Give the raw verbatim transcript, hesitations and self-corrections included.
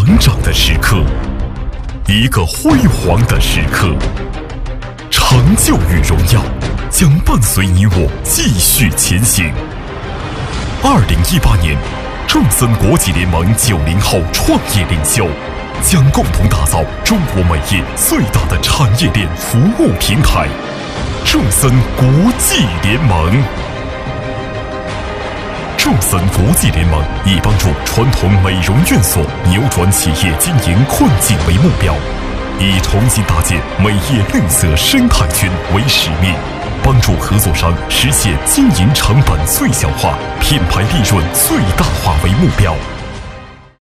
成长的时刻，一个辉煌的时刻。成就与荣耀将伴随你我继续前行。二零一八年，众森国际联盟九零后创业领袖将共同打造中国美业最大的产业链服务平台——众森国际联盟。众森国际联盟以帮助传统美容院所扭转企业经营困境为目标，以重新搭建美业绿色生态圈为使命，帮助合作商实现经营成本最小化、品牌利润最大化为目标。